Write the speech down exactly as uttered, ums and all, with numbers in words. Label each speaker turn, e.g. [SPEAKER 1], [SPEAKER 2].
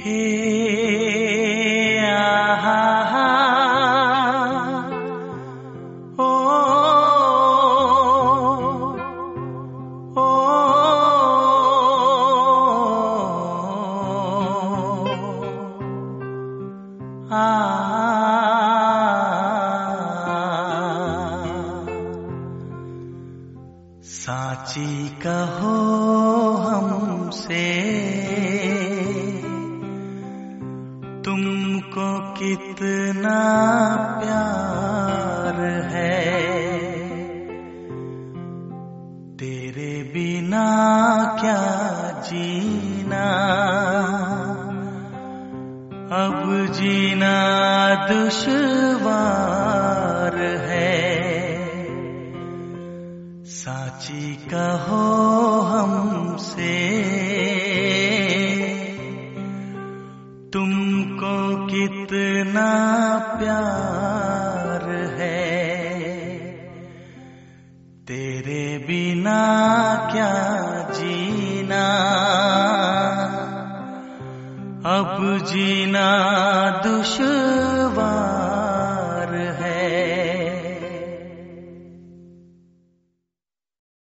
[SPEAKER 1] हे आहा हा, ओ, ओ, आ, साची कहो हमसे तुमको कितना प्यार है, तेरे बिना क्या जीना, अब जीना दुश्वार है। साची कहो हमसे तुमको कितना प्यार है, तेरे बिना क्या जीना, अब जीना दुश्वार